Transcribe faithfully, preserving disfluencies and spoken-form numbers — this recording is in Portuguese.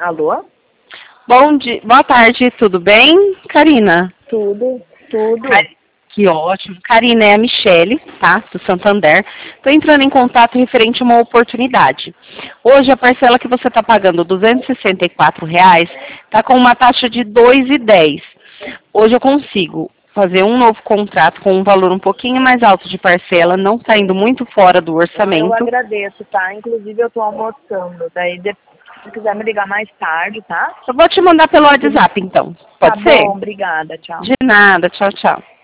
Alô? Bom dia, boa tarde, tudo bem, Karina? Tudo, tudo. Car- Que ótimo. Karina, é a Michele, tá? Do Santander. Estou entrando em contato referente a uma oportunidade. Hoje a parcela que você está pagando, duzentos e sessenta e quatro reais, está com uma taxa de dois reais e dez centavos. Hoje eu consigo fazer um novo contrato com um valor um pouquinho mais alto de parcela, não está indo muito fora do Eu orçamento. agradeço, tá? Inclusive eu tô almoçando. Daí, de- se quiser me ligar mais tarde, tá? Eu vou te mandar pelo WhatsApp, então. Tá Pode ser? bom, obrigada, tchau. De nada. Tchau, tchau.